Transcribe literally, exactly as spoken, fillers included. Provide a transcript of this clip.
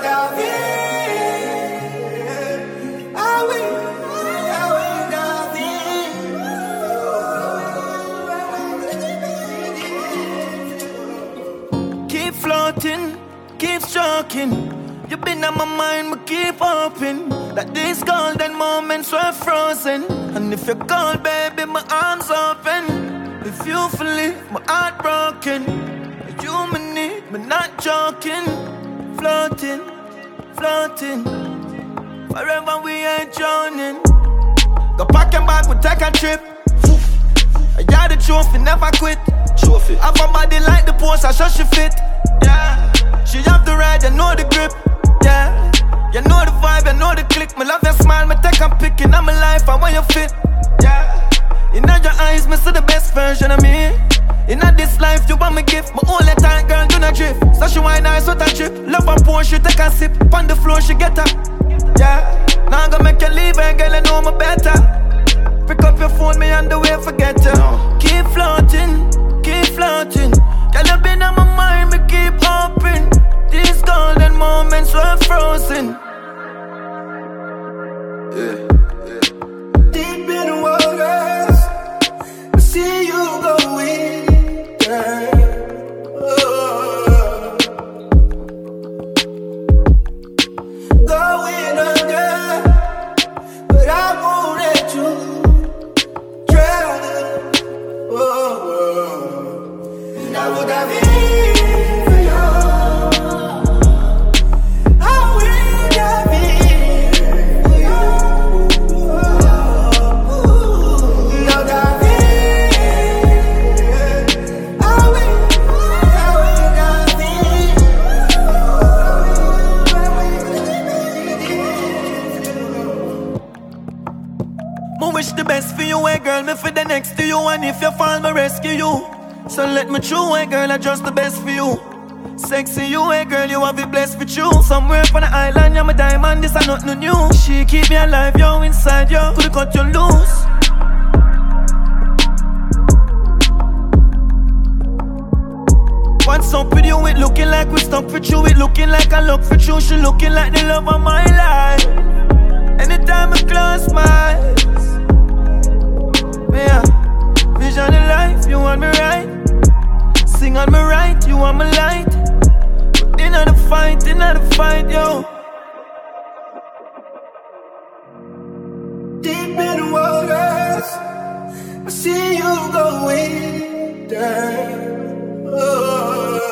Floating, keep stroking. You been on my mind, but keep hoping that these golden moments were frozen. And if you're cold, baby, my arms open. If you feel it, my heart broken. You me need, me not joking. Floating, floating. Forever we ain't drowning. Go pack your bag, we take a trip. I got the trophy, never quit. Trophy. Have a body like the post, I show she fit. Yeah, she have the ride, you know the grip. Yeah, you know the vibe, you know the click. Me love your smile, me take a pic in my life, I want you fit. Yeah, in your eyes, me see the best version of me. In this life, you want me gift. My only time, girl, do not drift. So she wine nice with a trip. Love her pour, she take a sip. On the floor, she get up. Yeah, now I'm gonna make you leave her, girl, I know me better. Pick up your phone, me on the way, forget you. No. Keep floating, keep floating. Girl, you been on my mind, me keep hoping. These golden moments were frozen. Yeah, yeah. Deep in the waters, I see you going down. Oh. Going under, but I won't let you drown. Oh. Now would I be? Wish the best for you, eh, girl, me for the next to you. And if you fall, me rescue you. So let me through, eh, girl, I just the best for you. Sexy you, eh, girl, you have it blessed with you. Somewhere on the island, you're my diamond, this is nothing new. She keep me alive, yo, inside you. Could've cut you loose. What's up with you? It looking like we stuck with you. It looking like I look for you. She looking like the love of my life. Anytime I close my eyes, yeah, vision of life, you want me right. Sing on me right, you want me light. But in the fight, in the fight, yo. Deep in the waters, I see you going down. Oh.